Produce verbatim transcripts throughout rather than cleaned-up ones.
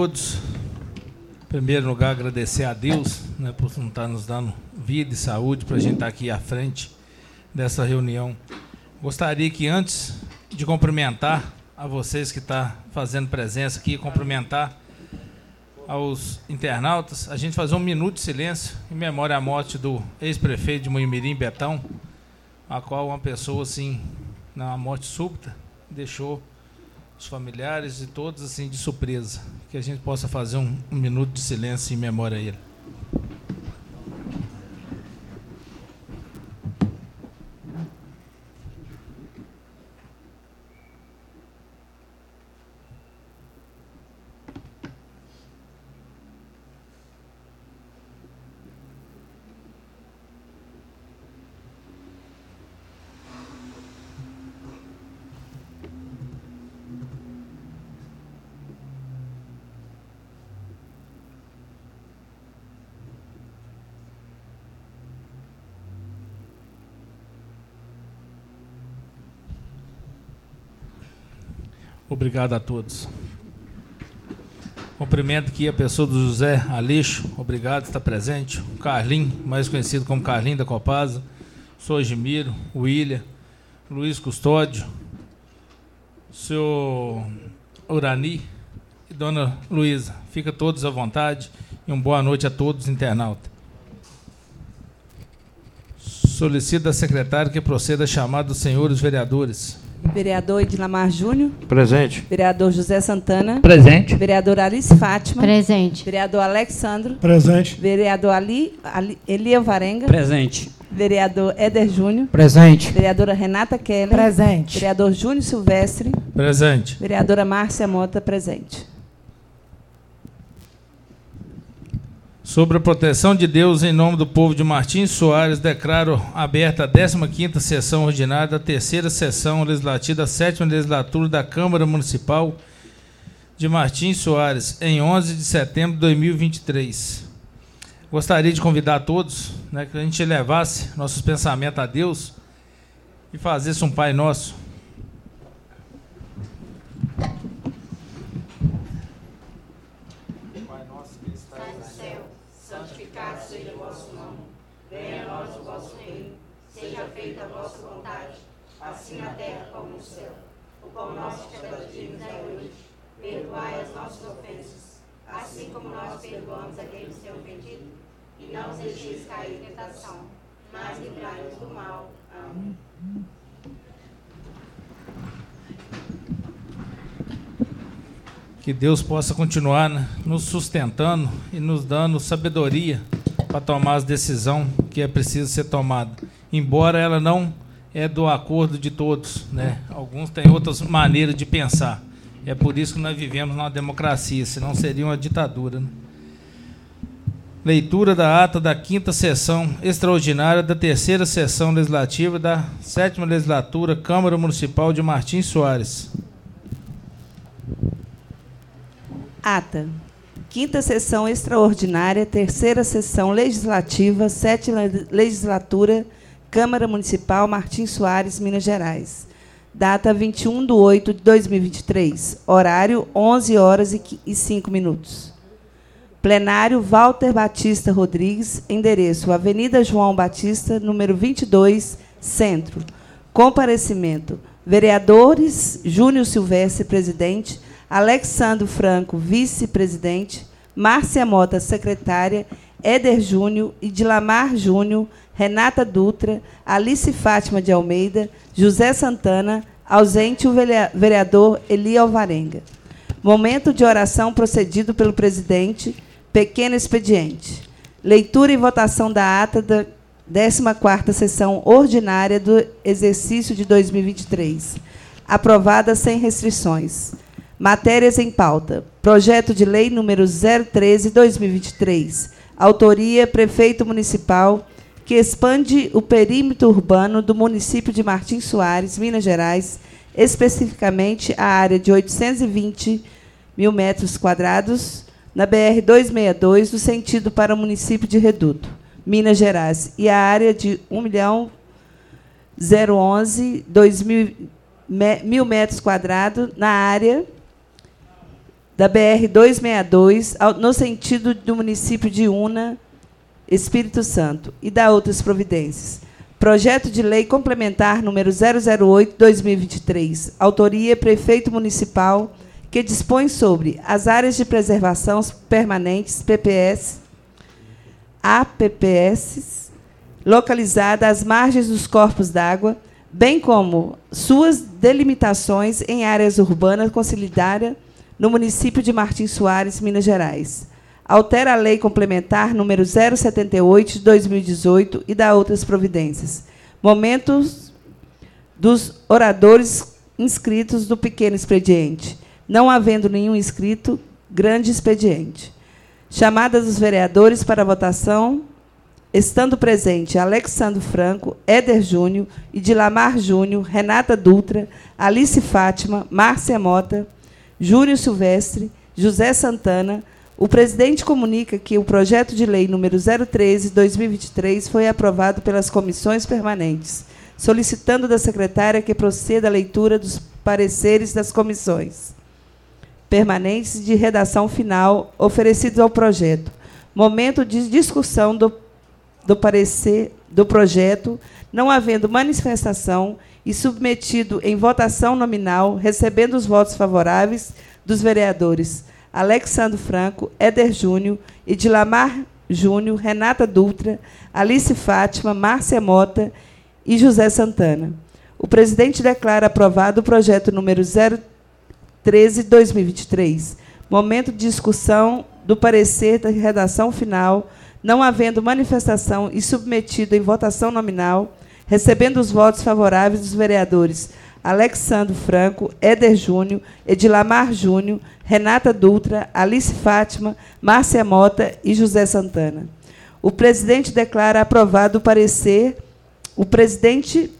todos. Em primeiro lugar, agradecer a Deus, né, por não estar nos dando vida e saúde para a gente estar aqui à frente dessa reunião. Gostaria que, antes de cumprimentar a vocês que estão fazendo presença aqui, cumprimentar aos internautas, a gente fazer um minuto de silêncio em memória à morte do ex-prefeito de Moimirim, Betão, a qual uma pessoa, assim, na morte súbita, deixou os familiares e todos, assim, de surpresa. Que a gente possa fazer um, um minuto de silêncio em memória a ele. Obrigado a todos. Cumprimento aqui a pessoa do José Aleixo, obrigado por estar presente. O Carlinho, mais conhecido como Carlinho da Copasa, o senhor Gimiro, o William, Luiz Custódio, o senhor Urani e dona Luísa. Fica todos à vontade e uma boa noite a todos os internautas. Solicito da secretária que proceda a chamada dos senhores vereadores. Vereador Edilamar Júnior. Presente. Vereador José Santana. Presente. Vereador Alice Fátima. Presente. Vereador Alexandro. Presente. Vereador Ali, Ali, Elia Varenga. Presente. Vereador Éder Júnior. Presente. Vereadora Renata Keller. Presente. Vereador Júnior Silvestre. Presente. Vereadora Márcia Mota, presente. Sobre a proteção de Deus, em nome do povo de Martins Soares, declaro aberta a décima quinta sessão ordinária da terceira sessão legislativa da sétima legislatura da Câmara Municipal de Martins Soares, em onze de setembro de dois mil e vinte e três. Gostaria de convidar a todos, né, que a gente elevasse nossos pensamentos a Deus e fazesse um Pai Nosso. Santificado seja o vosso nome, venha a nós o vosso reino, seja feita a vossa vontade, assim na terra como no céu. O pão nosso de cada dia nos dai hoje, perdoai as nossas ofensas, assim como nós perdoamos a quem nos tem ofendido, e não nos deixeis cair em tentação, mas livrai-nos do mal. Amém. Que Deus possa continuar, né, nos sustentando e nos dando sabedoria para tomar as decisões que é preciso ser tomada. Embora ela não é do acordo de todos, né? Alguns têm outras maneiras de pensar. É por isso que nós vivemos numa democracia, senão seria uma ditadura, né? Leitura da ata da quinta sessão extraordinária da terceira sessão legislativa da sétima legislatura Câmara Municipal de Martins Soares. Ata. Quinta sessão extraordinária, terceira sessão legislativa, sétima legislatura, Câmara Municipal, Martins Soares, Minas Gerais. Data vinte e um de oito de dois mil e vinte e três. Horário, onze horas e cinco minutos. Plenário Walter Batista Rodrigues, endereço Avenida João Batista, número vinte e dois, Centro. Comparecimento. Vereadores Júnior Silvestre, presidente. Alexandro Franco, vice-presidente, Márcia Mota, secretária, Éder Júnior, Edilamar Júnior, Renata Dutra, Alice Fátima de Almeida, José Santana, ausente o vereador Eli Alvarenga. Momento de oração procedido pelo presidente, pequeno expediente. Leitura e votação da ata da décima quarta sessão ordinária do exercício de dois mil e vinte e três. Aprovada sem restrições. Matérias em pauta. Projeto de lei número zero treze barra dois mil e vinte e três. Autoria, prefeito municipal, que expande o perímetro urbano do município de Martins Soares, Minas Gerais, especificamente a área de oitocentos e vinte mil metros quadrados, na B R duzentos e sessenta e dois, no sentido para o município de Reduto, Minas Gerais, e a área de um milhão zero onze mil metros quadrados, na área da B R duzentos e sessenta e dois, ao- no sentido do município de Una, Espírito Santo, e da outras providências. Projeto de lei complementar número zero zero oito barra dois mil e vinte e três, autoria Prefeito Municipal, que dispõe sobre as áreas de preservação permanentes, P P S, A P P S, localizada às margens dos corpos d'água, bem como suas delimitações em áreas urbanas consolidadas no município de Martins Soares, Minas Gerais. Altera a Lei Complementar número zero setenta e oito de dois mil e dezoito e dá outras providências. Momentos dos oradores inscritos do pequeno expediente. Não havendo nenhum inscrito, grande expediente. Chamada dos vereadores para votação, estando presente Alexandre Franco, Éder Júnior, Idilamar Júnior, Renata Dutra, Alice Fátima, Márcia Mota, Júnior Silvestre, José Santana, o presidente comunica que o projeto de lei número zero treze barra dois mil e vinte e três foi aprovado pelas comissões permanentes, solicitando da secretária que proceda à leitura dos pareceres das comissões permanentes de redação final oferecidos ao projeto. Momento de discussão do, do parecer do projeto, não havendo manifestação e submetido em votação nominal, recebendo os votos favoráveis dos vereadores Alexandre Franco, Éder Júnior, Idilamar Júnior, Renata Dutra, Alice Fátima, Márcia Mota e José Santana. O presidente declara aprovado o projeto número zero treze barra dois mil e vinte e três. Momento de discussão do parecer da redação final, não havendo manifestação e submetido em votação nominal, recebendo os votos favoráveis dos vereadores Alexandre Franco, Éder Júnior, Idilamar Júnior, Renata Dutra, Alice Fátima, Márcia Mota e José Santana. O presidente declara aprovado o parecer. O presidente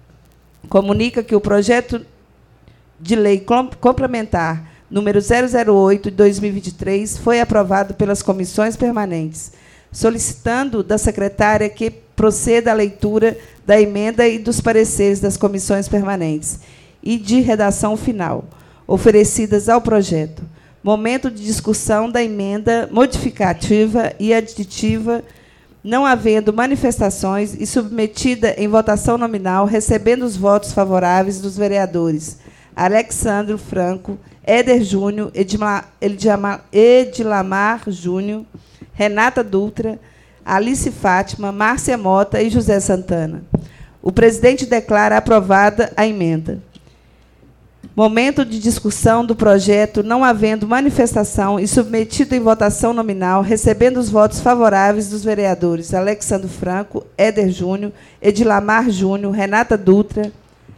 comunica que o projeto de lei complementar número zero zero oito de dois mil e vinte e três foi aprovado pelas comissões permanentes, solicitando da secretária que proceda à leitura da emenda e dos pareceres das comissões permanentes e de redação final, oferecidas ao projeto. Momento de discussão da emenda modificativa e aditiva, não havendo manifestações e submetida em votação nominal, recebendo os votos favoráveis dos vereadores Alexandre Franco, Éder Júnior, Edmar, Edilamar, Edilamar Júnior, Renata Dutra, Alice Fátima, Márcia Mota e José Santana. O presidente declara aprovada a emenda. Momento de discussão do projeto, não havendo manifestação e submetido em votação nominal, recebendo os votos favoráveis dos vereadores Alexandre Franco, Éder Júnior, Edilamar Júnior, Renata Dutra,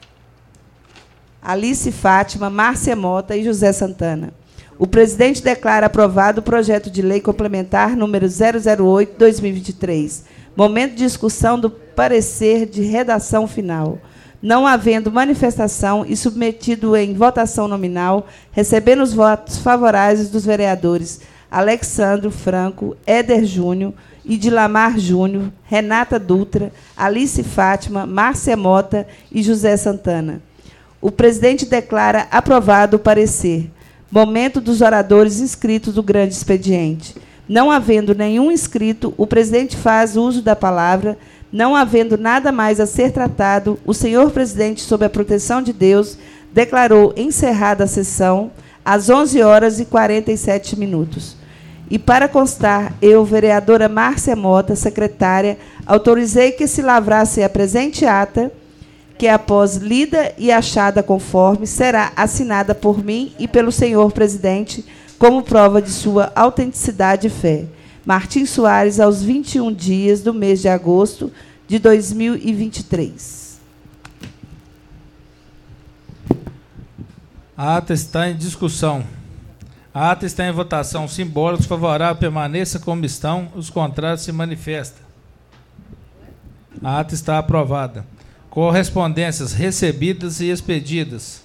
Alice Fátima, Márcia Mota e José Santana. O presidente declara aprovado o projeto de lei complementar número zero zero oito barra dois mil e vinte e três. Momento de discussão do parecer de redação final. Não havendo manifestação e submetido em votação nominal, recebendo os votos favoráveis dos vereadores Alexandre Franco, Éder Júnior, Idilamar Júnior, Renata Dutra, Alice Fátima, Márcia Mota e José Santana. O presidente declara aprovado o parecer. Momento dos oradores inscritos do grande expediente. Não havendo nenhum inscrito, o presidente faz uso da palavra. Não havendo nada mais a ser tratado, o senhor presidente, sob a proteção de Deus, declarou encerrada a sessão às onze horas e quarenta e sete minutos. E, para constar, eu, vereadora Márcia Mota, secretária, autorizei que se lavrasse a presente ata, que, após lida e achada conforme, será assinada por mim e pelo senhor presidente, como prova de sua autenticidade e fé. Martins Soares, aos vinte e um dias do mês de agosto de dois mil e vinte e três. A ata está em discussão. A ata está em votação. Simbólicos favorável permaneça como estão, os contrários se manifestam. A ata está aprovada. Correspondências recebidas e expedidas.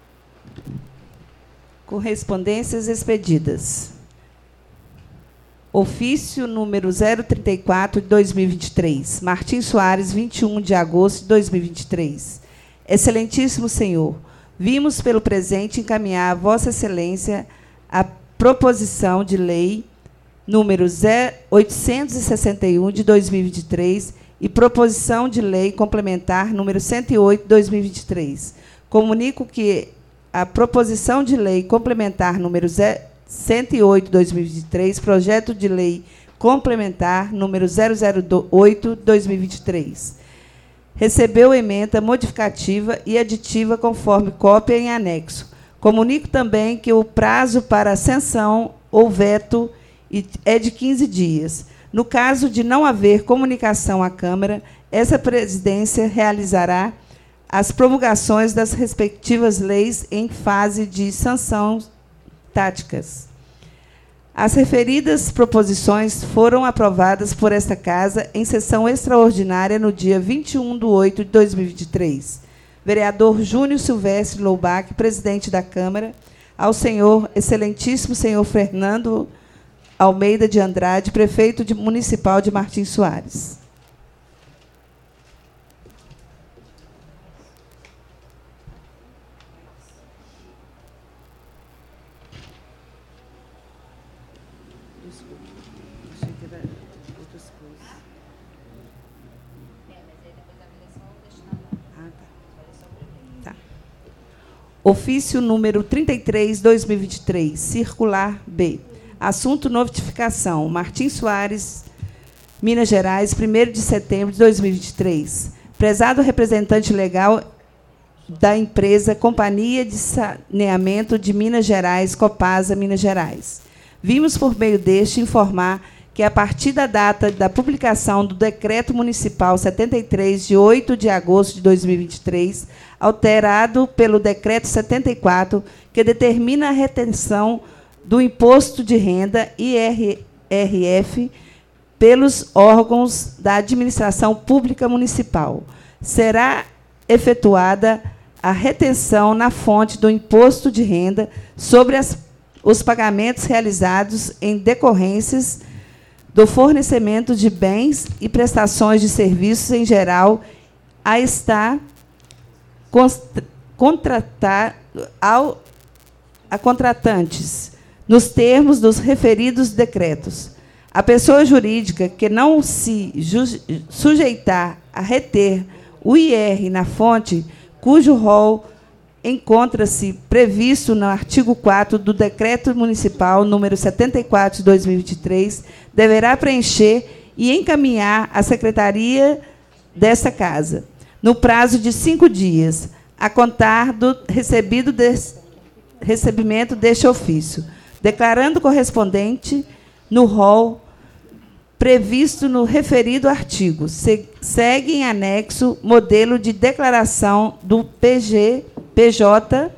Correspondências expedidas. Ofício número zero trinta e quatro de dois mil e vinte e três. Martim Soares, vinte e um de agosto de dois mil e vinte e três. Excelentíssimo senhor, vimos pelo presente encaminhar a Vossa Excelência a proposição de lei número oitocentos e sessenta e um de dois mil e vinte e três e proposição de lei complementar número cento e oito de dois mil e vinte e três. Comunico que a proposição de lei complementar número cento e oito de dois mil e vinte e três, projeto de lei complementar número zero zero oito de dois mil e vinte e três, recebeu ementa modificativa e aditiva conforme cópia em anexo. Comunico também que o prazo para sanção ou veto é de quinze dias. No caso de não haver comunicação à Câmara, essa presidência realizará as promulgações das respectivas leis em fase de sanção táticas. As referidas proposições foram aprovadas por esta Casa em sessão extraordinária no dia vinte e um de oito de dois mil e vinte e três. Vereador Júnior Silvestre Loubach, presidente da Câmara, ao senhor excelentíssimo senhor Fernando Almeida de Andrade, prefeito de, municipal de Martim Soares. Ofício número trinta e três, dois mil e vinte e três, circular B. Assunto notificação. Martim Soares, Minas Gerais, primeiro de setembro de dois mil e vinte e três. Prezado representante legal da empresa Companhia de Saneamento de Minas Gerais, Copasa, Minas Gerais. Vimos, por meio deste, informar que, a partir da data da publicação do Decreto Municipal setenta e três, de oito de agosto de dois mil e vinte e três, alterado pelo Decreto setenta e quatro, que determina a retenção do Imposto de Renda, I R R F, pelos órgãos da Administração Pública Municipal, será efetuada a retenção na fonte do Imposto de Renda sobre as, os pagamentos realizados em decorrências do fornecimento de bens e prestações de serviços em geral a estar contratar ao, a contratantes, nos termos dos referidos decretos. A pessoa jurídica que não se sujeitar a reter o I R na fonte, cujo rol encontra-se previsto no artigo quatro do Decreto Municipal número setenta e quatro de dois mil e vinte e três, deverá preencher e encaminhar à Secretaria desta Casa, no prazo de cinco dias, a contar do recebido des, recebimento deste ofício, declarando correspondente no rol previsto no referido artigo. Se, segue em anexo modelo de declaração do P G, P J,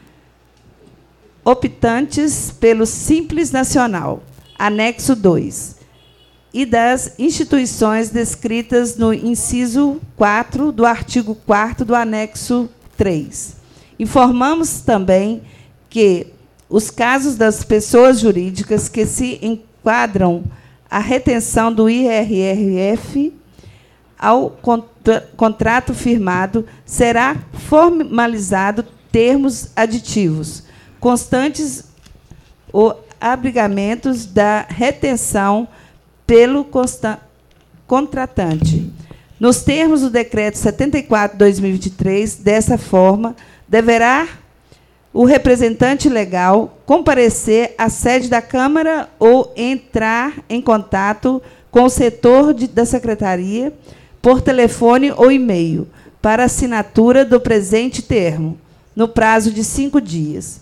optantes pelo Simples Nacional, anexo dois, e das instituições descritas no inciso quatro do artigo quarto do anexo três. Informamos também que os casos das pessoas jurídicas que se enquadram à retenção do I R R F ao contra contrato firmado, será formalizado termos aditivos, constantes ou abrigamentos da retenção pelo contratante. Nos termos do Decreto setenta e quatro de dois mil e vinte e três, dessa forma, deverá o representante legal comparecer à sede da Câmara ou entrar em contato com o setor de, da Secretaria por telefone ou e-mail para assinatura do presente termo, no prazo de cinco dias.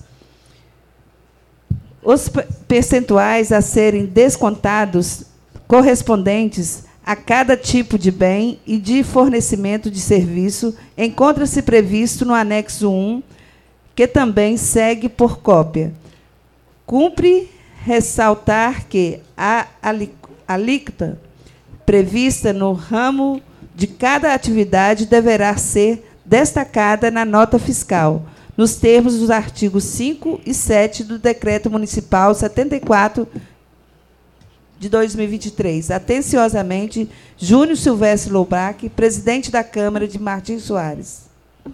Os percentuais a serem descontados correspondentes a cada tipo de bem e de fornecimento de serviço encontra-se previsto no anexo um, que também segue por cópia. Cumpre ressaltar que a alíquota prevista no ramo de cada atividade deverá ser destacada na nota fiscal, nos termos dos artigos cinco e sete do Decreto Municipal setenta e quatro de dois mil e vinte e três. Atenciosamente, Júnior Silvestre Loubach, presidente da Câmara de Martins Soares.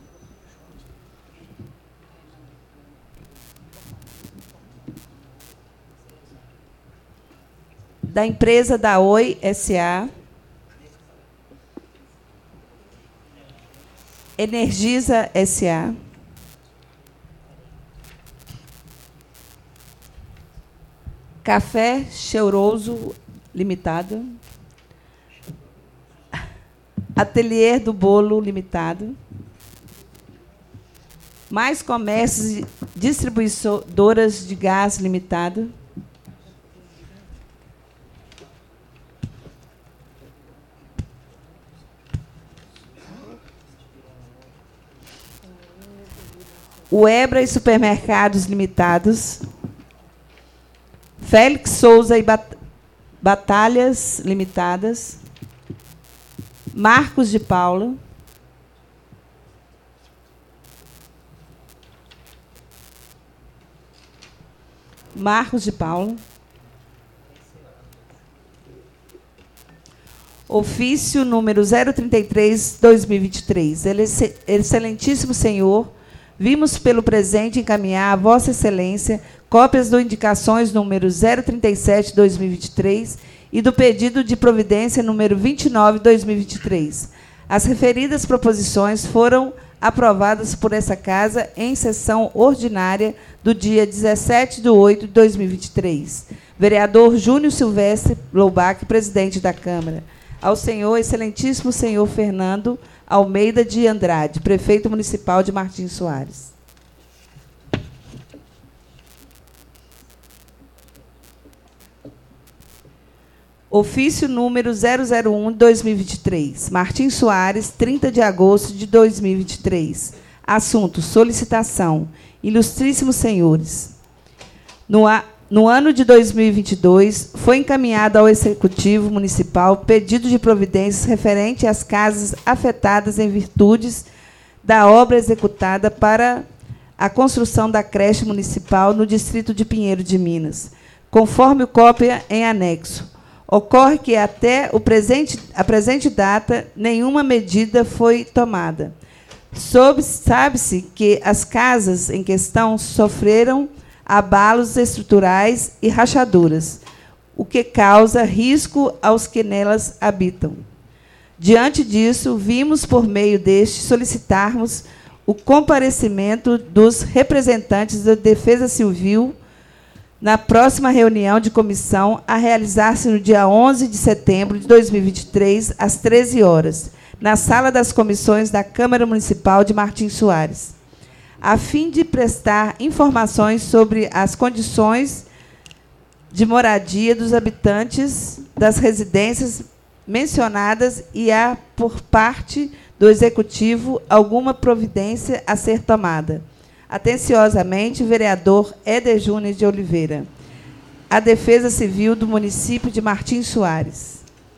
Da empresa da Oi S A Energisa S A Café Cheiroso Limitado, Ateliê do Bolo Limitado, Mais Comércios Distribuidoras de Gás Limitado, Uebra e Supermercados Limitados, Félix Souza e Bat Batalhas Limitadas, Marcos de Paula, Marcos de Paula, ofício número zero trinta e três, dois mil e vinte e três. Excelentíssimo Senhor, vimos pelo presente encaminhar a Vossa Excelência cópias do indicações número zero trinta e sete, dois mil e vinte e três e do pedido de providência número vinte e nove, dois mil e vinte e três. As referidas proposições foram aprovadas por essa Casa em sessão ordinária do dia dezessete de oito de dois mil e vinte e três. Vereador Júnior Silvestre Loubach, presidente da Câmara. Ao senhor, excelentíssimo senhor Fernando Almeida de Andrade, prefeito municipal de Martins Soares. Ofício número zero zero um, dois mil e vinte e três. Martins Soares, trinta de agosto de dois mil e vinte e três. Assunto: solicitação. Ilustríssimos senhores, no, a, no ano de dois mil e vinte e dois, foi encaminhado ao Executivo Municipal pedido de providências referente às casas afetadas em virtudes da obra executada para a construção da creche municipal no distrito de Pinheiro de Minas, conforme cópia em anexo. Ocorre que, até o presente, a presente data, nenhuma medida foi tomada. Sabe-se que as casas em questão sofreram abalos estruturais e rachaduras, o que causa risco aos que nelas habitam. Diante disso, vimos, por meio deste, solicitarmos o comparecimento dos representantes da Defesa Civil na próxima reunião de comissão a realizar-se no dia onze de setembro de dois mil e vinte e três, às treze horas, na Sala das Comissões da Câmara Municipal de Martins Soares, a fim de prestar informações sobre as condições de moradia dos habitantes das residências mencionadas e há, por parte do Executivo, alguma providência a ser tomada. Atenciosamente, vereador Éder Júnior de Oliveira. A Defesa Civil do município de Martins Soares.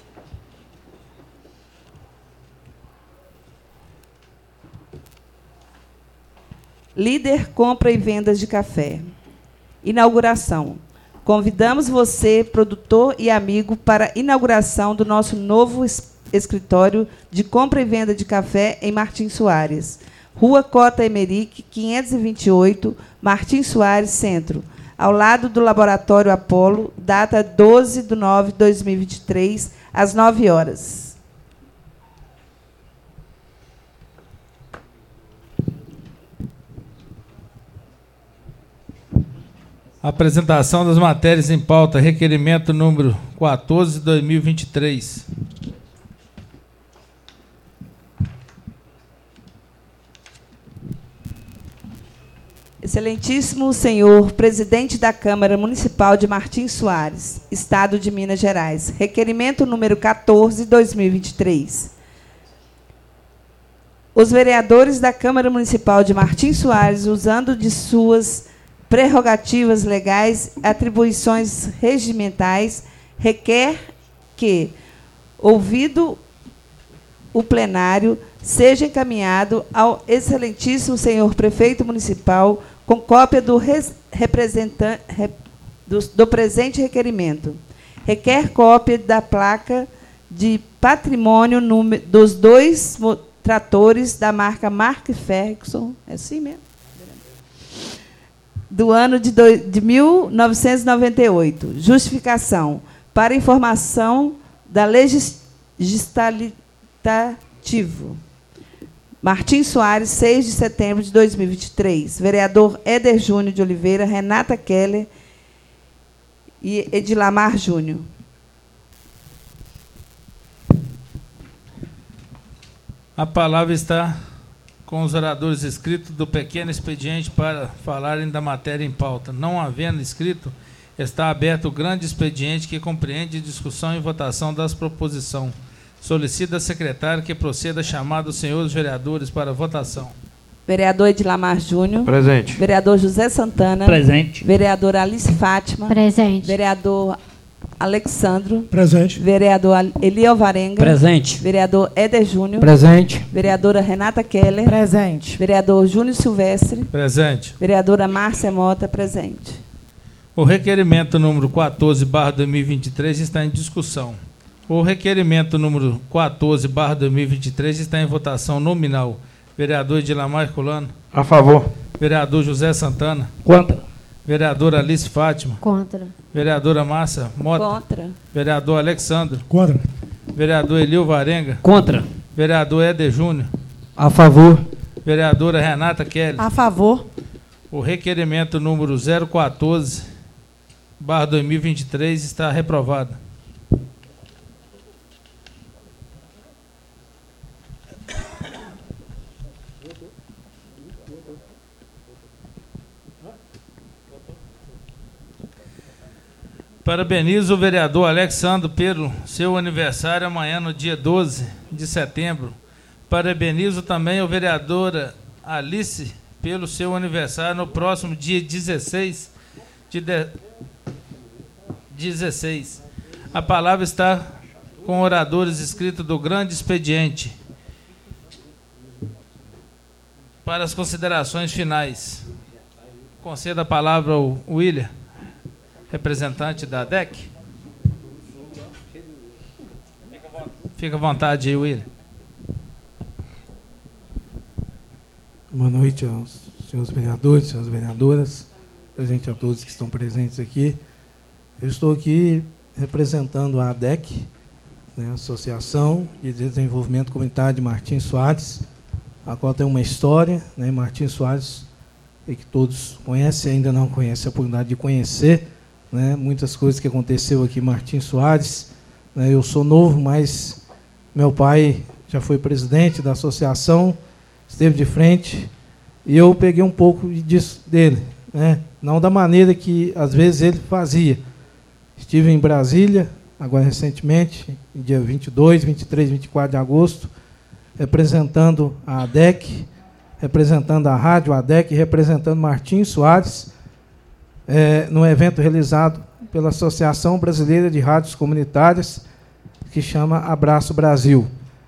Líder Compra e Vendas de Café. Inauguração. Convidamos você, produtor e amigo, para a inauguração do nosso novo escritório de compra e venda de café em Martins Soares. Rua Cota Emerick, quinhentos e vinte e oito, Martins Soares, Centro, ao lado do Laboratório Apolo, data doze de nove de dois mil e vinte e três, às nove horas. Apresentação das matérias em pauta, requerimento número quatorze de dois mil e vinte e três. Excelentíssimo senhor presidente da Câmara Municipal de Martins Soares, Estado de Minas Gerais, requerimento número quatorze de dois mil e vinte e três. Os vereadores da Câmara Municipal de Martins Soares, usando de suas prerrogativas legais, atribuições regimentais, requer que, ouvido o plenário, seja encaminhado ao excelentíssimo senhor prefeito municipal com cópia do, representante, do, do presente requerimento. requer cópia da placa de patrimônio número, dos dois tratores da marca Mark Ferguson, é assim mesmo? Do ano de, do, de mil novecentos e noventa e oito. Justificação. Para informação da legislativo. Martim Soares, seis de setembro de dois mil e vinte e três. Vereador Éder Júnior de Oliveira, Renata Keller e Edilamar Júnior. A palavra está com os oradores inscritos do pequeno expediente para falarem da matéria em pauta. Não havendo inscrito, está aberto o grande expediente que compreende discussão e votação das proposições. Solicita a secretária que proceda a chamar os senhores vereadores para votação. Vereador Edilamar Júnior. Presente. Vereador José Santana. Presente. Vereadora Alice Fátima. Presente. Vereador Alexandro. Presente. Vereador Eli Alvarenga. Presente. Vereador Éder Júnior. Presente. Vereadora Renata Keller. Presente. Vereador Júnior Silvestre. Presente. Vereadora Márcia Mota. Presente. O requerimento número quatorze barra dois mil e vinte e três está em discussão. O requerimento número quatorze barra dois mil e vinte e três está em votação nominal. Vereador Edilamar Herculano. A favor. Vereador José Santana. Contra. Vereadora Alice Fátima. Contra. Vereadora Márcia Mota. Contra. Vereador Alexandre. Contra. Vereador Elio Varenga. Contra. Vereador Éder Júnior. A favor. Vereadora Renata Kelly. A favor. O requerimento número zero quatorze barra dois mil e vinte e três está reprovado. Parabenizo o vereador Alexandre pelo seu aniversário amanhã, no dia doze de setembro. Parabenizo também a vereadora Alice pelo seu aniversário no próximo dia dezesseis de dezesseis. A palavra está com oradores inscritos do grande expediente. Para as considerações finais, concedo a palavra ao William, representante da D E C. Fica à vontade aí, William. Boa noite aos senhores vereadores, senhoras vereadoras, presente a todos que estão presentes aqui. Eu estou aqui representando a A D E C, né, Associação de Desenvolvimento Comunitário de Martim Soares, a qual tem uma história, né, Martim Soares, e que todos conhecem, ainda não conhecem, a oportunidade de conhecer, né, muitas coisas que aconteceu aqui em Martim Soares. Né, eu sou novo, mas meu pai já foi presidente da associação, esteve de frente, e eu peguei um pouco disso dele, né, não da maneira que às vezes ele fazia. Estive em Brasília, agora recentemente, dia vinte e dois, vinte e três, vinte e quatro de agosto, representando a A D E C, representando a Rádio A D E C, representando Martim Soares, é, no evento realizado pela Associação Brasileira de Rádios Comunitárias, que chama Abraço Brasil.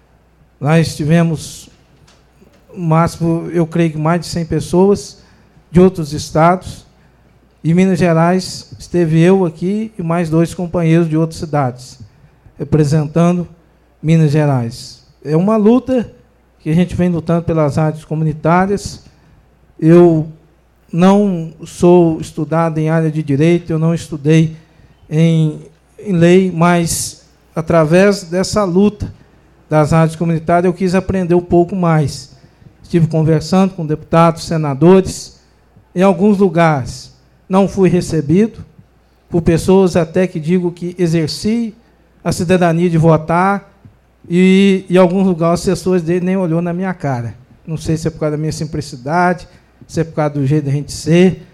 Lá estivemos, no máximo, eu creio que mais de cem pessoas de outros estados. Em Minas Gerais, esteve eu aqui e mais dois companheiros de outras cidades, representando Minas Gerais. É uma luta que a gente vem lutando pelas rádios comunitárias. Eu não sou estudado em área de direito, eu não estudei em, em lei, mas, através dessa luta das rádios comunitárias, eu quis aprender um pouco mais. Estive conversando com deputados, senadores, em alguns lugares. Não fui recebido por pessoas até que digo que exerci a cidadania de votar, e em alguns lugares as pessoas dele nem olhou na minha cara. Não sei se é por causa da minha simplicidade, se é por causa do jeito da gente ser,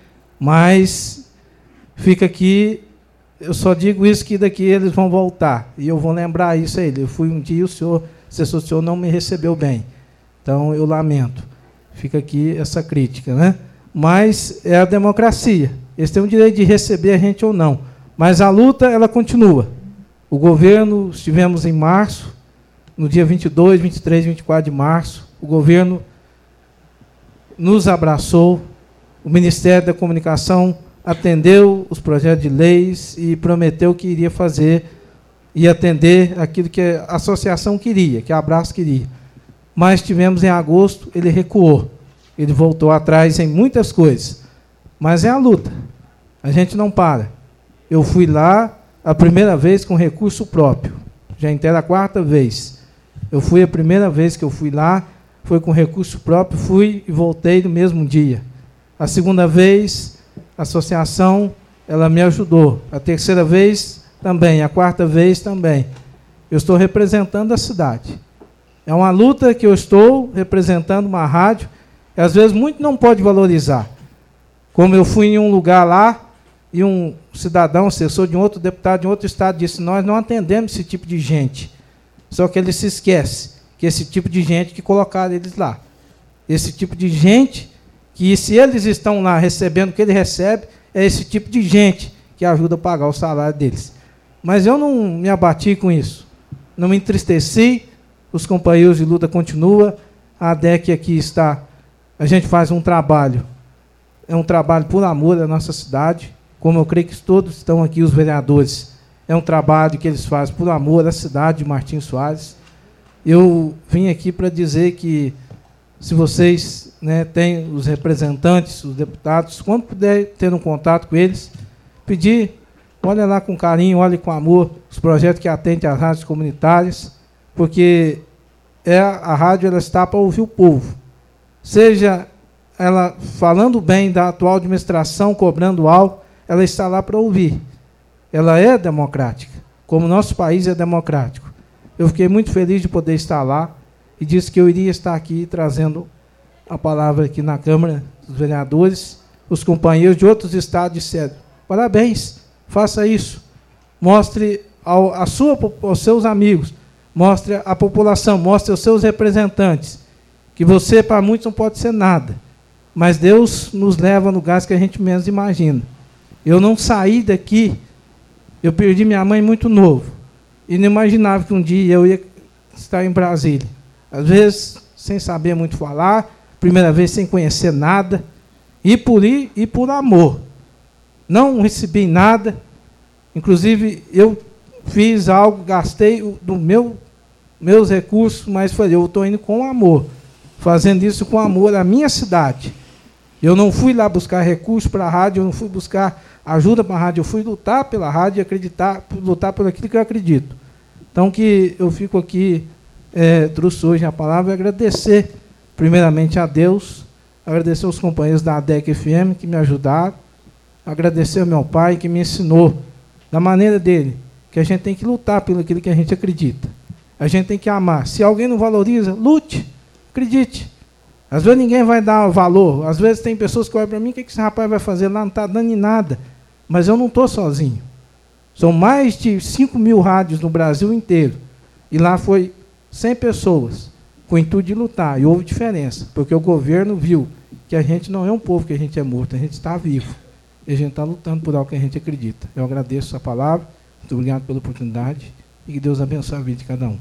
mas fica aqui, eu só digo isso, que daqui eles vão voltar, e eu vou lembrar isso a ele. Eu fui um dia e o senhor, se o senhor não me recebeu bem, então eu lamento. Fica aqui essa crítica, né? Mas é a democracia. Eles têm o direito de receber a gente ou não. Mas a luta, ela continua. O governo, estivemos em março, no dia vinte e dois, vinte e três, vinte e quatro de março, o governo nos abraçou, o Ministério da Comunicação atendeu os projetos de leis e prometeu que iria fazer e atender aquilo que a associação queria, que a Abraço queria. Mas tivemos em agosto, ele recuou. Ele voltou atrás em muitas coisas. Mas é a luta. A gente não para. Eu fui lá a primeira vez com recurso próprio. Já inteira a quarta vez. Eu fui a primeira vez que eu fui lá, foi com recurso próprio, fui e voltei no mesmo dia. A segunda vez, a associação, ela me ajudou. A terceira vez, também. A quarta vez, também. Eu estou representando a cidade. É uma luta que eu estou representando uma rádio, que às vezes muito não pode valorizar. Como eu fui em um lugar lá, e um cidadão, assessor de um outro deputado de um outro estado, disse, nós não atendemos esse tipo de gente. Só que ele se esquece que esse tipo de gente que colocaram eles lá. Esse tipo de gente que, se eles estão lá recebendo o que ele recebe, é esse tipo de gente que ajuda a pagar o salário deles. Mas eu não me abati com isso. Não me entristeci. Os companheiros de luta continuam. A A D E C aqui está. A gente faz um trabalho. É um trabalho por amor da nossa cidade. Como eu creio que todos estão aqui, os vereadores. É um trabalho que eles fazem por amor à cidade de Martins Soares. Eu vim aqui para dizer que, se vocês, né, têm os representantes, os deputados, quando puder ter um contato com eles, pedir, olha lá com carinho, olhe com amor os projetos que atendem às rádios comunitárias, porque é, a rádio ela está para ouvir o povo. Seja ela falando bem da atual administração, cobrando algo, ela está lá para ouvir. Ela é democrática, como o nosso país é democrático. Eu fiquei muito feliz de poder estar lá e disse que eu iria estar aqui trazendo a palavra aqui na Câmara dos Vereadores. Os companheiros de outros estados disseram, parabéns, faça isso. Mostre ao, a sua, aos seus amigos, mostre à população, mostre aos seus representantes, que você, para muitos, não pode ser nada. Mas Deus nos leva a lugares que a gente menos imagina. Eu não saí daqui, eu perdi minha mãe muito novo. E não imaginava que um dia eu ia estar em Brasília. Às vezes, sem saber muito falar, primeira vez sem conhecer nada, e por ir e por amor. Não recebi nada, inclusive eu fiz algo, gastei do meu, meus recursos, mas falei, eu estou indo com amor, fazendo isso com amor à minha cidade. Eu não fui lá buscar recursos para a rádio, eu não fui buscar ajuda para a rádio, eu fui lutar pela rádio e acreditar, lutar por aquilo que eu acredito. Então, que eu fico aqui, é, trouxe hoje a palavra, e agradecer, primeiramente, a Deus, agradecer aos companheiros da A D E C F M que me ajudaram, agradecer ao meu pai que me ensinou, da maneira dele, que a gente tem que lutar pelo aquilo que a gente acredita. A gente tem que amar. Se alguém não valoriza, lute, acredite. Às vezes ninguém vai dar valor. Às vezes tem pessoas que olham para mim, o que esse rapaz vai fazer lá? Não está dando em nada. Mas eu não estou sozinho. São mais de cinco mil rádios no Brasil inteiro. E lá foi cem pessoas, com o intuito de lutar. E houve diferença, porque o governo viu que a gente não é um povo que a gente é morto, a gente está vivo. E a gente está lutando por algo que a gente acredita. Eu agradeço a palavra, muito obrigado pela oportunidade, e que Deus abençoe a vida de cada um.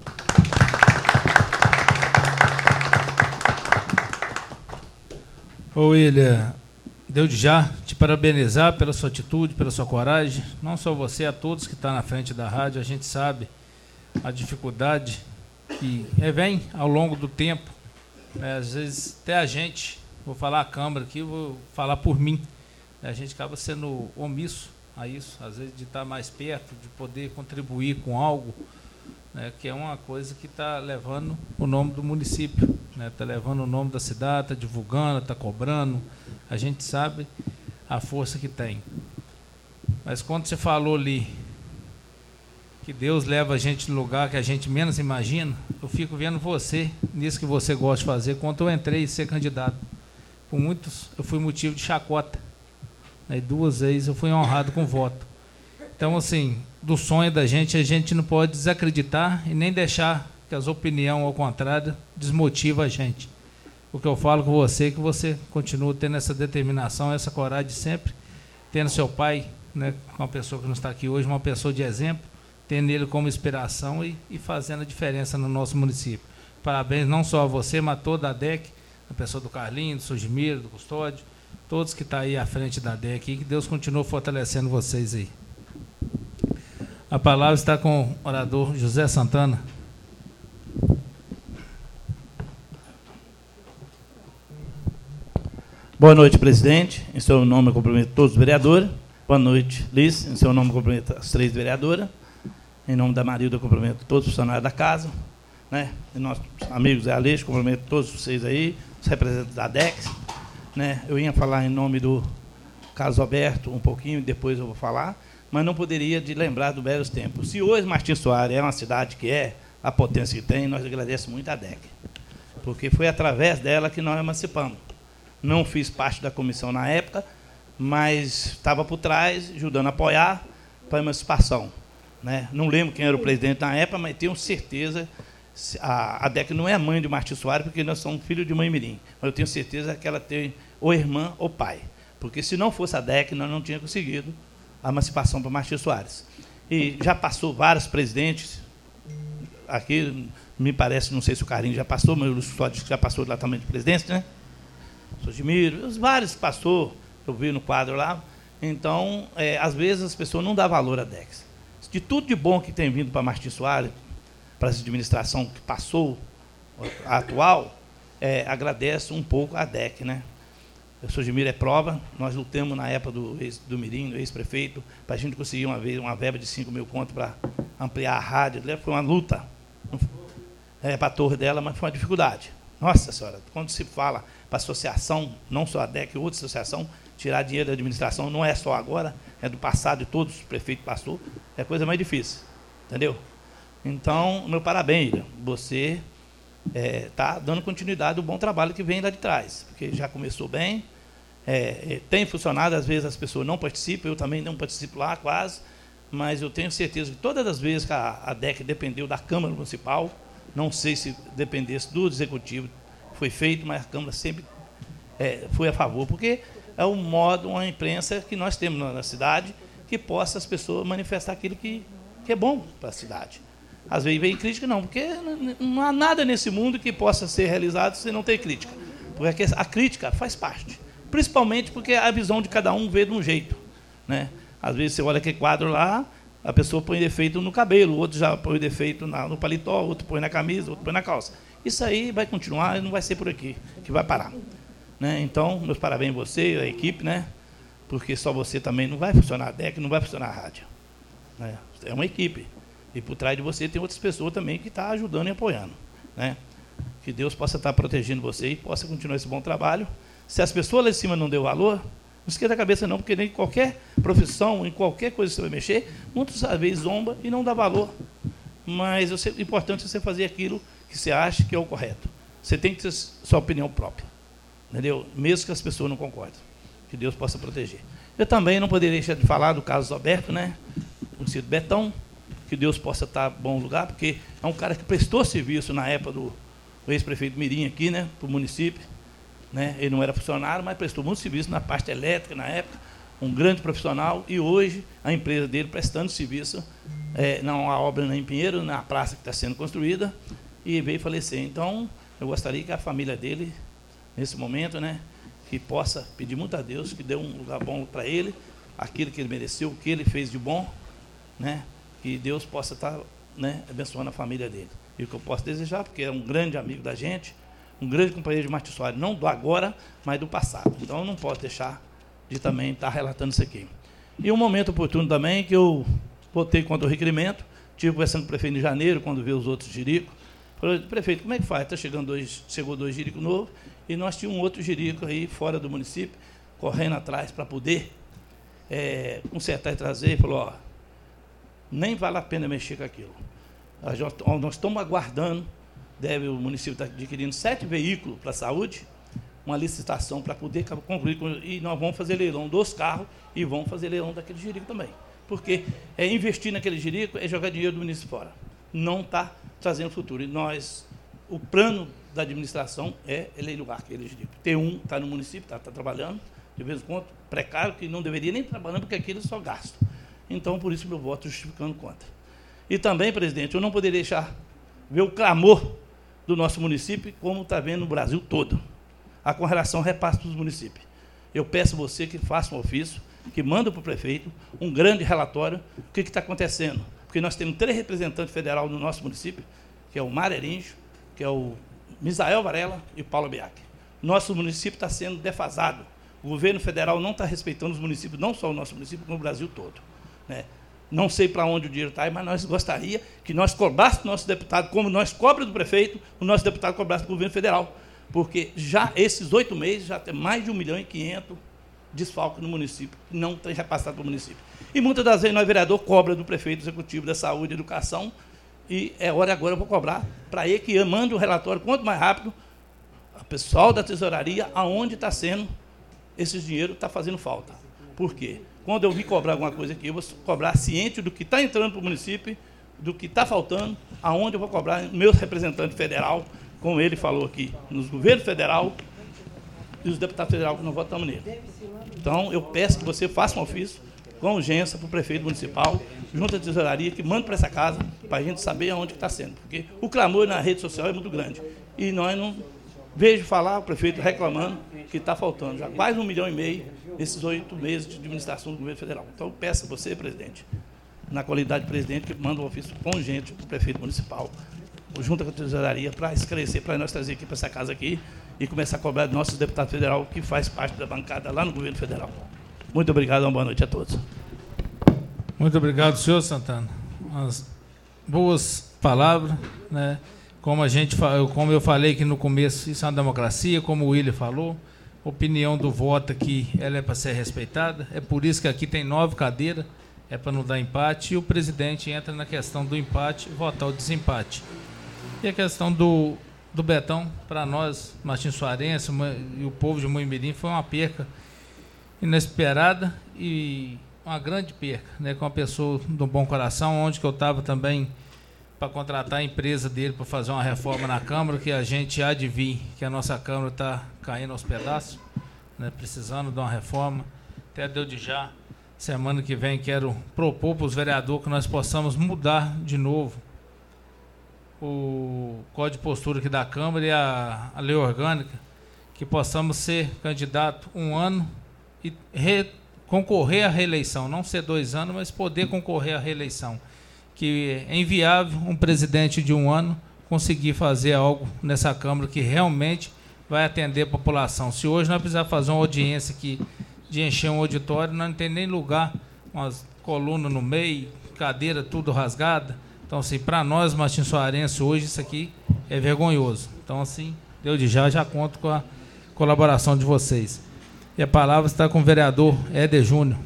Ô William, Deus já te parabenizar pela sua atitude, pela sua coragem, não só você, a todos que estão na frente da rádio. A gente sabe a dificuldade que vem ao longo do tempo, né? Às vezes até a gente, vou falar a Câmara aqui, vou falar por mim, né? A gente acaba sendo omisso a isso, às vezes de estar mais perto, de poder contribuir com algo, né, que é uma coisa que está levando o nome do município, está, né, levando o nome da cidade, está divulgando, está cobrando. A gente sabe a força que tem. Mas quando você falou ali que Deus leva a gente no lugar que a gente menos imagina, eu fico vendo você, nisso que você gosta de fazer. Quando eu entrei ser candidato, por muitos eu fui motivo de chacota, né, e duas vezes eu fui honrado com voto. Então, assim, do sonho da gente, a gente não pode desacreditar e nem deixar que as opiniões, ao contrário, desmotivem a gente. O que eu falo com você é que você continua tendo essa determinação, essa coragem de sempre, tendo seu pai, né, uma pessoa que não está aqui hoje, uma pessoa de exemplo, tendo ele como inspiração e, e fazendo a diferença no nosso município. Parabéns não só a você, mas a toda a D E C, a pessoa do Carlinhos, do Sojimiro, do Custódio, todos que estão aí à frente da D E C, que Deus continue fortalecendo vocês aí. A palavra está com o orador José Santana. Boa noite, presidente. Em seu nome, eu cumprimento todos os vereadores. Boa noite, Liz. Em seu nome, eu cumprimento as três vereadoras. Em nome da Marilda, eu cumprimento todos os funcionários da casa. Né? E nossos amigos Zé Aleixo, cumprimento todos vocês aí, os representantes da D E C. Né? Eu ia falar em nome do Carlos Alberto um pouquinho, depois eu vou falar, mas não poderia de lembrar dos velhos tempos. Se hoje Martins Soares é uma cidade que é a potência que tem, nós agradecemos muito a D E C, porque foi através dela que nós emancipamos. Não fiz parte da comissão na época, mas estava por trás, ajudando a apoiar para a emancipação. Né? Não lembro quem era o presidente na época, mas tenho certeza, a, a D E C não é a mãe de Martins Soares, porque nós somos filhos de mãe mirim, mas eu tenho certeza que ela tem ou irmã ou pai, porque se não fosse a D E C, nós não tínhamos conseguido a emancipação para Martins Soares. E já passou vários presidentes, aqui me parece, não sei se o Carinho já passou, mas o Lúcio Soares já passou lá também de presidência, né? Sojimiro, os vários passou, eu vi no quadro lá. Então, é, às vezes as pessoas não dão valor à D E C. De tudo de bom que tem vindo para Martins Soares, para essa administração que passou, a atual, é, agradece um pouco a D E C, né? O Sojimiro é prova, nós lutamos na época do, ex, do Mirim, do ex-prefeito, para a gente conseguir uma, vez, uma verba de cinco mil contos para ampliar a rádio. Foi uma luta é, para a torre dela, mas foi uma dificuldade. Nossa senhora, quando se fala para a associação, não só a D E C, outra associação, tirar dinheiro da administração, não é só agora, é do passado, de todos os prefeitos passou, é a coisa mais difícil, entendeu? Então, meu parabéns, Ira. Você está é, dando continuidade ao bom trabalho que vem lá de trás, porque já começou bem, é, tem funcionado, às vezes as pessoas não participam, eu também não participo lá quase, mas eu tenho certeza que todas as vezes que a, a D E C dependeu da Câmara Municipal, não sei se dependesse do Executivo, foi feito, mas a Câmara sempre é, foi a favor, porque é um modo, uma imprensa que nós temos na, na cidade, que possa as pessoas manifestar aquilo que, que é bom para a cidade. Às vezes vem crítica, não, porque não há nada nesse mundo que possa ser realizado se não ter crítica. Porque a crítica faz parte, principalmente porque a visão de cada um vê de um jeito. Né? Às vezes você olha aquele quadro lá, a pessoa põe defeito no cabelo, o outro já põe defeito na, no paletó, outro põe na camisa, outro põe na calça. Isso aí vai continuar e não vai ser por aqui que vai parar. Né? Então, meus parabéns a você, a equipe, né? Porque só você também não vai funcionar a D E C, não vai funcionar a rádio. Né? É uma equipe. E por trás de você tem outras pessoas também que estão ajudando e apoiando. Né? Que Deus possa estar protegendo você e possa continuar esse bom trabalho. Se as pessoas lá em cima não deu valor, não esquenta a cabeça não, porque nem qualquer profissão, em qualquer coisa que você vai mexer, muitas vezes zomba e não dá valor. Mas o importante é você fazer aquilo que você acha que é o correto. Você tem que ter sua opinião própria. Entendeu? Mesmo que as pessoas não concordem. Que Deus possa proteger. Eu também não poderia deixar de falar do Carlos Alberto, né? Conhecido Betão, que Deus possa estar em bom lugar, porque é um cara que prestou serviço na época do, do ex-prefeito Mirim aqui, né? Para o município. Né? Ele não era funcionário, mas prestou muito serviço na parte elétrica na época, um grande profissional, e hoje a empresa dele prestando serviço é, na obra em Pinheiro, na praça que está sendo construída, e veio falecer. Então, eu gostaria que a família dele, nesse momento, né, que possa pedir muito a Deus, que dê um lugar bom para ele, aquilo que ele mereceu, o que ele fez de bom, né, que Deus possa estar, né, abençoando a família dele. E o que eu posso desejar, porque é um grande amigo da gente, um grande companheiro de Martins Soares, não do agora, mas do passado. Então, eu não posso deixar de também estar relatando isso aqui. E um momento oportuno também, que eu votei contra o requerimento, tive conversando com o prefeito em janeiro, quando veio os outros jiricos, falei, prefeito, como é que faz? Está chegando dois, chegou dois jiricos novos, e nós tínhamos um outro jirico aí, fora do município, correndo atrás para poder é, consertar e trazer, e falou, ó, nem vale a pena mexer com aquilo. Nós estamos aguardando, deve o município estar adquirindo sete veículos para a saúde, uma licitação para poder concluir, com, e nós vamos fazer leilão dos carros e vamos fazer leilão daquele jirico também. Porque é investir naquele jirico é jogar dinheiro do município fora. Não está trazendo futuro. E nós, o plano da administração é leiloar aquele jirico. T um está no município, está tá trabalhando, de vez em quando, precário, que não deveria nem trabalhar, porque aquilo é só gasto. Então, por isso, meu voto justificando contra. E também, presidente, eu não poderia deixar ver o clamor do nosso município, como está vendo no Brasil todo, a com relação ao repasse dos municípios. eu peço a você que faça um ofício, que manda para o prefeito um grande relatório do que está acontecendo. Porque nós temos três representantes federais no nosso município, que é o Mário Erinjo, que é o Misael Varela e o Paulo Biac. Nosso município está sendo defasado. O governo federal não está respeitando os municípios, não só o nosso município, como o Brasil todo, né? Não sei para onde o dinheiro está, mas nós gostaria que nós cobrássemos do nosso deputado, como nós cobramos do prefeito, o nosso deputado cobrasse do governo federal. Porque já esses oito meses já tem mais de um milhão e quinhentos desfalques no município, que não tem repassado para o município. E muitas das vezes nós, vereador, cobra do prefeito executivo da saúde e educação, e é hora agora eu vou cobrar para ele que mande o relatório quanto mais rápido, o pessoal da tesouraria, aonde está sendo esse dinheiro, está fazendo falta. Por quê? Quando eu vir cobrar alguma coisa aqui, eu vou cobrar ciente do que está entrando para o município, do que está faltando, aonde eu vou cobrar meus representantes federal, como ele falou aqui, nos governos federal e os deputados federais que não votamos nele. Então, eu peço que você faça um ofício com urgência para o prefeito municipal, junto à tesouraria, que mande para essa casa, para a gente saber aonde está sendo. Porque o clamor na rede social é muito grande. E nós não vejo falar o prefeito reclamando que está faltando já quase um milhão e meio nesses oito meses de administração do governo federal. Então, eu peço a você, presidente, na qualidade de presidente, que manda um ofício com urgente para o prefeito municipal, junto com a tesouraria, para esclarecer, para nós trazer aqui para essa casa aqui e começar a cobrar dos nossos deputados federais, que faz parte da bancada lá no governo federal. Muito obrigado, uma boa noite a todos. Muito obrigado, senhor Santana. Umas boas palavras, né? Como, a gente, como eu falei aqui no começo, isso é uma democracia, como o William falou, a opinião do voto aqui ela é para ser respeitada, é por isso que aqui tem nove cadeiras, é para não dar empate, e o presidente entra na questão do empate e votar o desempate. E a questão do, do Betão, para nós, Martim Suarense e o povo de Moimirim, foi uma perca inesperada e uma grande perca, né, com uma pessoa de um bom coração, onde que eu estava também para contratar a empresa dele para fazer uma reforma na Câmara, que a gente há de vir que a nossa Câmara está caindo aos pedaços, né, precisando de uma reforma. Até deu de já, semana que vem, quero propor para os vereadores que nós possamos mudar de novo o código de postura aqui da Câmara e a, a lei orgânica, que possamos ser candidato um ano e re, concorrer à reeleição, não ser dois anos, mas poder concorrer à reeleição. Que é inviável um presidente de um ano conseguir fazer algo nessa Câmara que realmente vai atender a população. Se hoje nós precisarmos fazer uma audiência aqui, de encher um auditório, nós não tem nem lugar, umas colunas no meio, cadeira tudo rasgada. Então, assim, para nós, Martim Suarense, hoje isso aqui é vergonhoso. Então, assim, eu de já já conto com a colaboração de vocês. E a palavra está com o vereador Éder Júnior.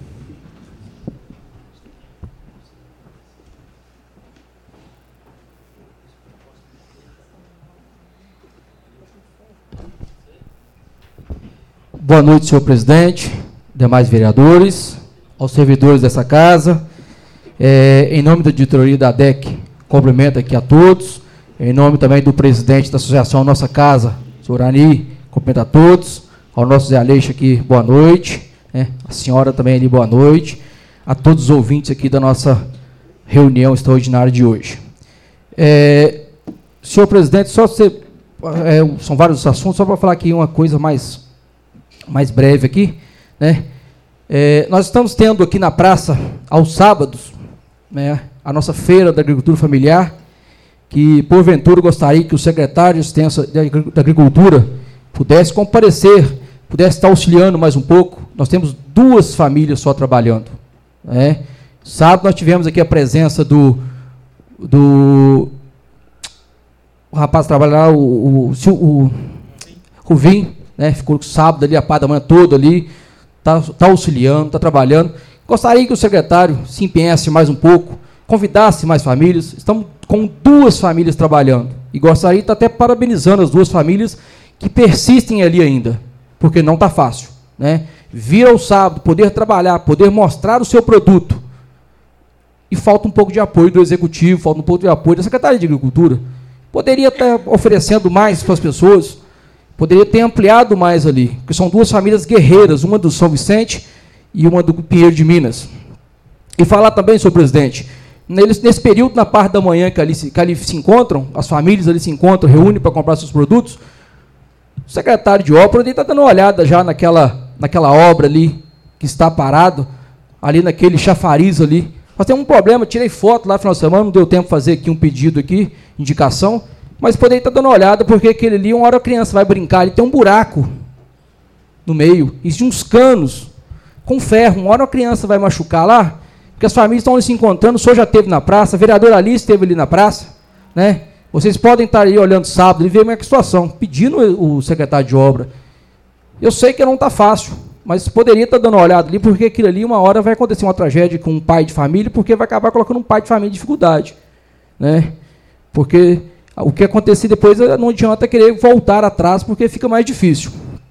Boa noite, senhor presidente, demais vereadores, aos servidores dessa casa. É, em nome da diretoria da A D E C, cumprimento aqui a todos. Em nome também do presidente da Associação Nossa Casa, senhor Ani, cumprimento a todos. Ao nosso Zé Aleixo aqui, boa noite. Né? A senhora também ali, boa noite. A todos os ouvintes aqui da nossa reunião extraordinária de hoje. É, senhor presidente, só você, é, são vários assuntos, só para falar aqui uma coisa mais, mais breve aqui, né? É, nós estamos tendo aqui na praça, aos sábados, né, a nossa feira da agricultura familiar, que, porventura, gostaria que o secretário de Assistência da Agricultura pudesse comparecer, pudesse estar auxiliando mais um pouco. Nós temos duas famílias só trabalhando. Né? Sábado nós tivemos aqui a presença do, do o rapaz trabalhar, o, o, o Ruvim, né? Ficou sábado ali, a parte da manhã toda ali, está tá auxiliando, está trabalhando. Gostaria que o secretário se empenhasse mais um pouco, convidasse mais famílias. Estamos com duas famílias trabalhando. E gostaria de estar até parabenizando as duas famílias que persistem ali ainda, porque não está fácil. Né? Vir ao sábado, poder trabalhar, poder mostrar o seu produto. E falta um pouco de apoio do Executivo, falta um pouco de apoio da Secretaria de Agricultura. Poderia estar oferecendo mais para as pessoas, poderia ter ampliado mais ali, porque são duas famílias guerreiras, uma do São Vicente e uma do Pinheiro de Minas. E falar também, senhor presidente, neles, nesse período, na parte da manhã que ali, que ali se encontram, as famílias ali se encontram, reúnem para comprar seus produtos, o secretário de obra está dando uma olhada já naquela, naquela obra ali, que está parado, ali naquele chafariz ali. Nós temos um problema, tirei foto lá no final de semana, não deu tempo de fazer aqui um pedido aqui, indicação, mas poderia estar dando uma olhada, porque aquele ali, uma hora a criança vai brincar, ele tem um buraco no meio, e de uns canos com ferro, uma hora a criança vai machucar lá, porque as famílias estão ali se encontrando, o senhor já esteve na praça, a vereadora Alice esteve ali na praça, né? Vocês podem estar aí olhando sábado e ver como é que é a situação, pedindo o secretário de obra. Eu sei que não está fácil, mas poderia estar dando uma olhada ali, porque aquilo ali, uma hora vai acontecer uma tragédia com um pai de família, porque vai acabar colocando um pai de família em dificuldade, né? Porque o que acontecer depois não adianta querer voltar atrás, porque fica mais difícil.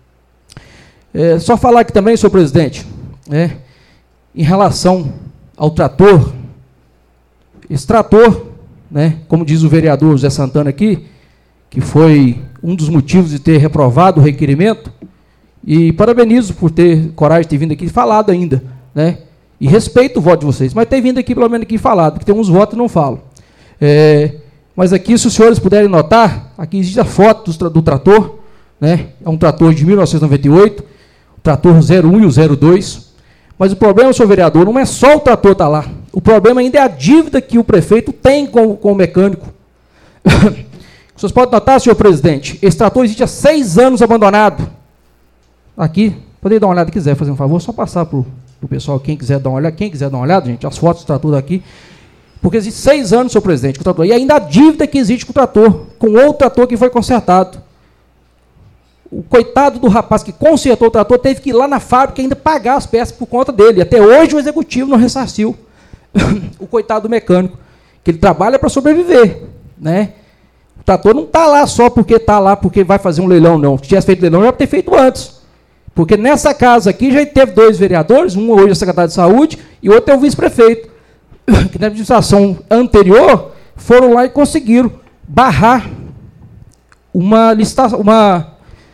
É, só falar aqui também, senhor presidente, né, em relação ao trator, esse trator, né, como diz o vereador José Santana aqui, que foi um dos motivos de ter reprovado o requerimento, e parabenizo por ter coragem de ter vindo aqui e falado ainda, né, e respeito o voto de vocês, mas ter vindo aqui, pelo menos aqui falado, porque tem uns votos que não falam. É, mas aqui, se os senhores puderem notar, aqui existe a foto do, do trator, né, é um trator de mil novecentos e noventa e oito, o trator zero um e o zero dois, mas o problema, senhor vereador, não é só o trator estar lá, o problema ainda é a dívida que o prefeito tem com, com o mecânico. Vocês podem notar, senhor presidente, esse trator existe há seis anos abandonado. Aqui, poderia dar uma olhada, quiser fazer um favor, só passar para o pessoal, quem quiser dar uma olhada, quem quiser dar uma olhada, gente, as fotos do trator aqui, porque existe seis anos, senhor presidente, com o trator, e ainda a dívida que existe com o trator, com outro trator que foi consertado. O coitado do rapaz que consertou o trator teve que ir lá na fábrica e ainda pagar as peças por conta dele. Até hoje o executivo não ressarciu o coitado do mecânico, que ele trabalha para sobreviver, né? O trator não está lá só porque está lá, porque vai fazer um leilão, não. Se tivesse feito leilão, já ter feito antes. Porque nessa casa aqui já teve dois vereadores, um hoje é secretário de saúde e o outro é o vice-prefeito, que na administração anterior foram lá e conseguiram barrar uma licitação, uma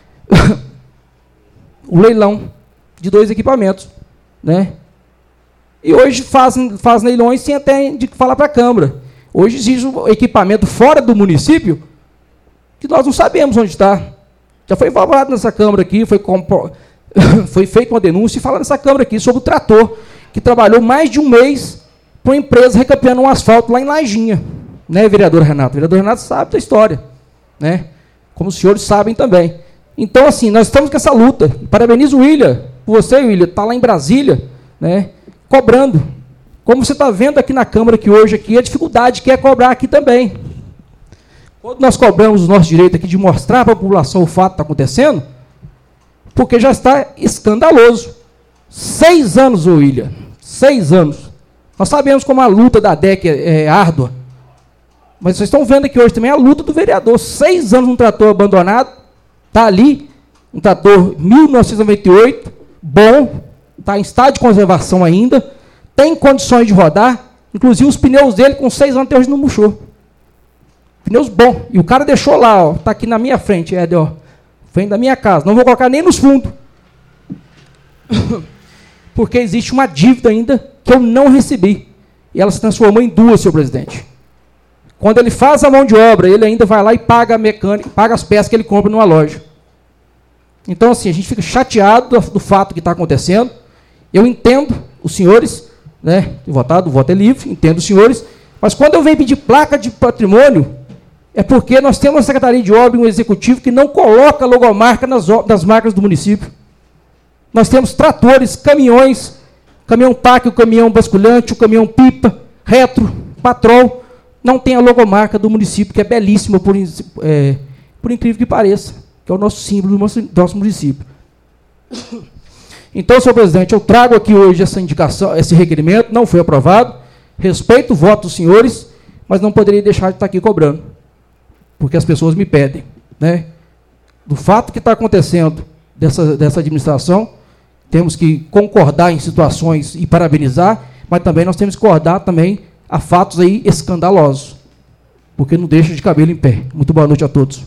o leilão de dois equipamentos, né? E hoje fazem, fazem leilões sem até de falar para a Câmara. Hoje existe um equipamento fora do município que nós não sabemos onde está. Já foi falado nessa Câmara aqui, foi, foi feita uma denúncia e fala nessa Câmara aqui sobre o trator, que trabalhou mais de um mês para uma empresa recampeando um asfalto lá em Lajinha. Né, vereador Renato? O vereador Renato sabe da história, né? Como os senhores sabem também. Então, assim, nós estamos com essa luta. Parabenizo o William, por você, William, está lá em Brasília, né, cobrando. Como você está vendo aqui na Câmara, que hoje aqui, a dificuldade que é cobrar aqui também. Quando nós cobramos o nosso direito aqui de mostrar para a população o fato que está acontecendo, porque já está escandaloso. Seis anos, ô William, seis anos. Nós sabemos como a luta da D E C é, é árdua, mas vocês estão vendo aqui hoje também a luta do vereador. Seis anos um trator abandonado, está ali, um trator mil novecentos e noventa e oito, bom, está em estado de conservação ainda, tem condições de rodar, inclusive os pneus dele com seis anos até hoje não murchou. Pneus bons. E o cara deixou lá, está aqui na minha frente, Ed, ó, vem da minha casa, não vou colocar nem nos fundos. Porque existe uma dívida ainda que eu não recebi. E ela se transformou em duas, senhor presidente. Quando ele faz a mão de obra, ele ainda vai lá e paga a mecânica, paga as peças que ele compra numa loja. Então, assim, a gente fica chateado do, do fato que está acontecendo. Eu entendo os senhores, né, votado, o voto é livre, entendo os senhores, mas quando eu venho pedir placa de patrimônio, é porque nós temos uma Secretaria de Obra e um Executivo que não coloca logomarca nas, nas marcas do município. Nós temos tratores, caminhões, caminhão taque, o caminhão basculhante, o caminhão pipa, retro, patrol, não tem a logomarca do município, que é belíssima, por, é, por incrível que pareça, que é o nosso símbolo do nosso, do nosso município. Então, senhor presidente, eu trago aqui hoje essa indicação, esse requerimento, não foi aprovado, respeito o voto dos senhores, mas não poderia deixar de estar aqui cobrando, porque as pessoas me pedem, né? Do fato que está acontecendo dessa, dessa administração, temos que concordar em situações e parabenizar, mas também nós temos que concordar também a fatos aí escandalosos, porque não deixa de cabelo em pé. Muito boa noite a todos.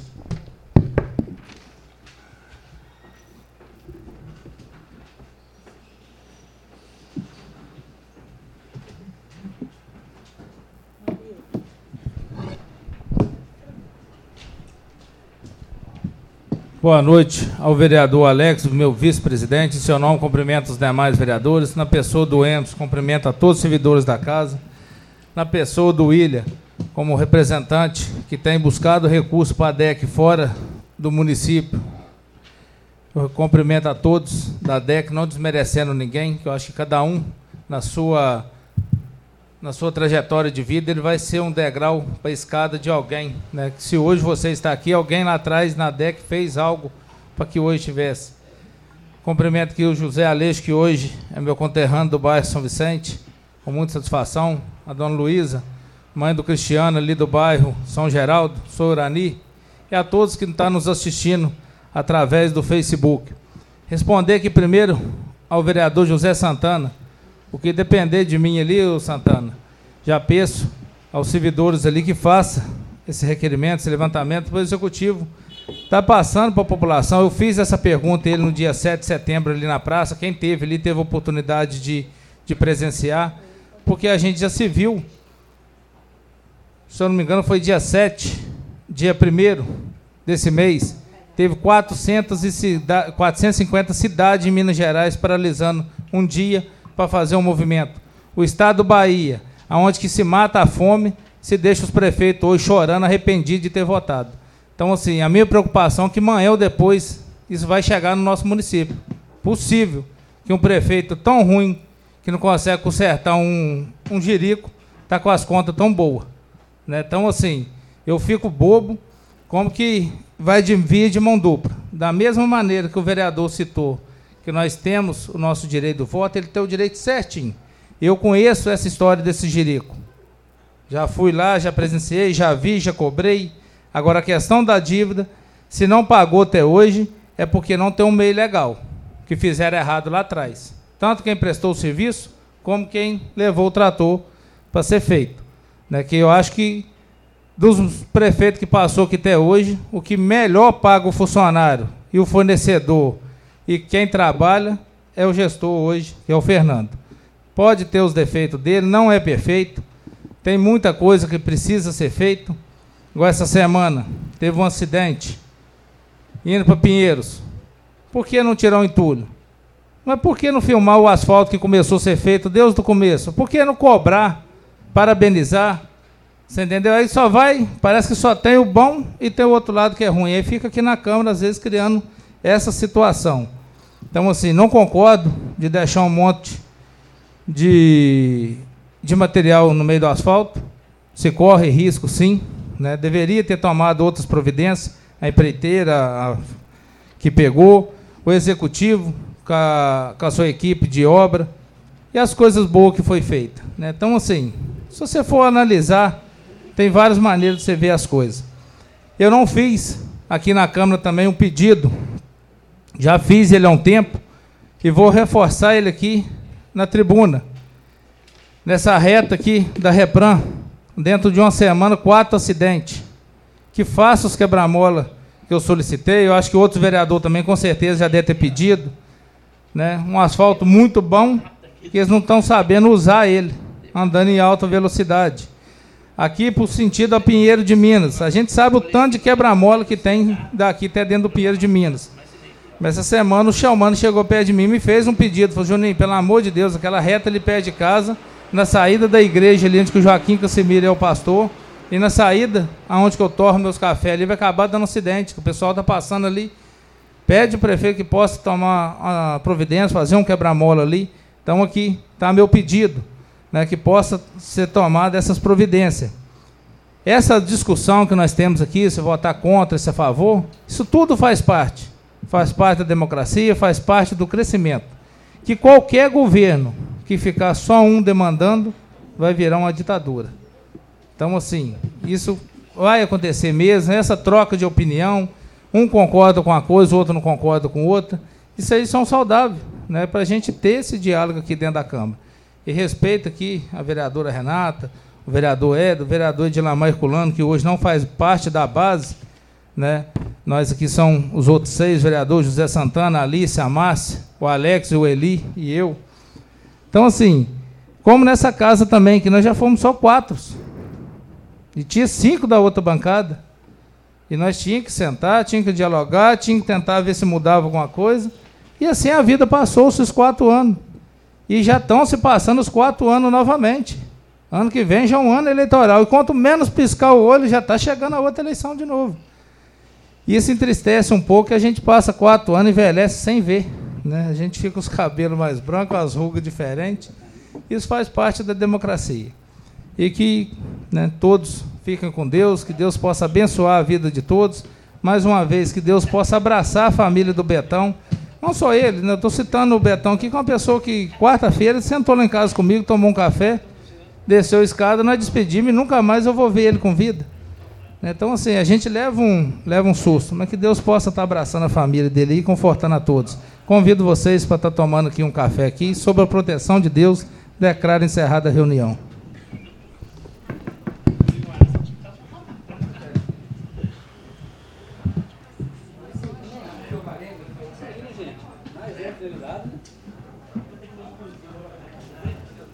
Boa noite ao vereador Alex, meu vice-presidente. Em seu nome, cumprimento os demais vereadores. Na pessoa do Emerson, cumprimento a todos os servidores da casa. Na pessoa do William, como representante que tem buscado recurso para a D E C fora do município. Eu cumprimento a todos da D E C, não desmerecendo ninguém, que eu acho que cada um, na sua, na sua trajetória de vida, ele vai ser um degrau para a escada de alguém, né? Se hoje você está aqui, alguém lá atrás, na D E C, fez algo para que hoje tivesse. Cumprimento aqui o José Aleixo, que hoje é meu conterrâneo do bairro São Vicente, com muita satisfação. A dona Luísa, mãe do Cristiano, ali do bairro São Geraldo, sou Urani, e a todos que estão nos assistindo através do Facebook. Responder aqui primeiro ao vereador José Santana, o que depender de mim ali, ô Santana, já peço aos servidores ali que faça esse requerimento, esse levantamento, para o executivo está passando para a população. Eu fiz essa pergunta a ele no dia sete de setembro ali na praça, quem teve ali teve a oportunidade de, de presenciar, porque a gente já se viu, se eu não me engano foi dia sete, dia primeiro desse mês, teve quatrocentas e cinquenta cidades em Minas Gerais paralisando um dia para fazer um movimento. O estado do Bahia, onde que se mata a fome, se deixa os prefeitos hoje chorando, arrependidos de ter votado. Então, assim, a minha preocupação é que amanhã ou depois isso vai chegar no nosso município. Possível que um prefeito tão ruim, que não consegue consertar um, um jirico, está com as contas tão boas, né? Então, assim, eu fico bobo, como que vai de vir de mão dupla. Da mesma maneira que o vereador citou, que nós temos o nosso direito do voto, ele tem o direito certinho. Eu conheço essa história desse jirico. Já fui lá, já presenciei, já vi, já cobrei. Agora, a questão da dívida, se não pagou até hoje, é porque não tem um meio legal, que fizeram errado lá atrás. Tanto quem prestou o serviço, como quem levou o trator para ser feito. Né? Que eu acho que, dos prefeitos que passou aqui até hoje, o que melhor paga o funcionário e o fornecedor e quem trabalha é o gestor hoje, que é o Fernando. Pode ter os defeitos dele, não é perfeito, tem muita coisa que precisa ser feito. Igual essa semana, teve um acidente, indo para Pinheiros. Por que não tirar o entulho? Mas por que não filmar o asfalto que começou a ser feito desde o começo? Por que não cobrar, parabenizar? Você entendeu? Aí só vai, parece que só tem o bom e tem o outro lado que é ruim. Aí fica aqui na Câmara, às vezes, criando essa situação. Então, assim, não concordo de deixar um monte de, de material no meio do asfalto. Se corre risco, sim, né? Deveria ter tomado outras providências, a empreiteira a, que pegou, o executivo com a, com a sua equipe de obra e as coisas boas que foi feita, né? Então, assim, se você for analisar, tem várias maneiras de você ver as coisas. Eu não fiz aqui na Câmara também um pedido, já fiz ele há um tempo, e vou reforçar ele aqui na tribuna. Nessa reta aqui da Repran, dentro de uma semana, quatro acidentes. Que faça os quebra-mola que eu solicitei, eu acho que outro vereador também, com certeza, já deve ter pedido, né? Um asfalto muito bom, que eles não estão sabendo usar ele, andando em alta velocidade. Aqui, por sentido a Pinheiro de Minas. A gente sabe o tanto de quebra-mola que tem daqui até dentro do Pinheiro de Minas. Mas essa semana o Chalmano chegou perto de mim e me fez um pedido. Falou, Juninho, pelo amor de Deus, aquela reta ali perto de casa, na saída da igreja ali, onde que o Joaquim Casimiro é o pastor, e na saída, aonde que eu torro meus cafés ali, vai acabar dando um acidente, que o pessoal está passando ali. Pede o prefeito que possa tomar a providência, fazer um quebra-mola ali. Então aqui está meu pedido, né, que possa ser tomada essas providências. Essa discussão que nós temos aqui, se votar contra, se a favor, isso tudo faz parte. Faz parte da democracia, faz parte do crescimento. Que qualquer governo que ficar só um demandando, vai virar uma ditadura. Então, assim, isso vai acontecer mesmo, essa troca de opinião, um concorda com uma coisa, o outro não concorda com outra, isso aí são saudáveis, né, para a gente ter esse diálogo aqui dentro da Câmara. E respeito aqui a vereadora Renata, o vereador Edo, o vereador Edilamar Herculano, que hoje não faz parte da base, né? Nós aqui são os outros seis vereadores, José Santana, a Alice, a Márcia, o Alex, o Eli e eu. Então, assim, como nessa casa também, que nós já fomos só quatro, e tinha cinco da outra bancada, E nós tínhamos que sentar, tínhamos que dialogar, tínhamos que tentar ver se mudava alguma coisa. E assim a vida passou-se os quatro anos. E já estão se passando os quatro anos novamente. Ano que vem já é um ano eleitoral. E quanto menos piscar o olho, já está chegando a outra eleição de novo. E isso entristece um pouco, que a gente passa quatro anos e envelhece sem ver. Né? A gente fica com os cabelos mais brancos, as rugas diferentes. Isso faz parte da democracia. E que, né, todos fiquem com Deus, que Deus possa abençoar a vida de todos. Mais uma vez, que Deus possa abraçar a família do Betão. Não só ele, né? Eu estou citando o Betão aqui, que é uma pessoa que, quarta-feira, sentou lá em casa comigo, tomou um café, desceu a escada, nós despedimos e nunca mais eu vou ver ele com vida. Então, assim, a gente leva um, leva um susto, mas que Deus possa estar abraçando a família dele e confortando a todos. Convido vocês para estar tomando aqui um café aqui, sob a proteção de Deus, declaro encerrada a reunião.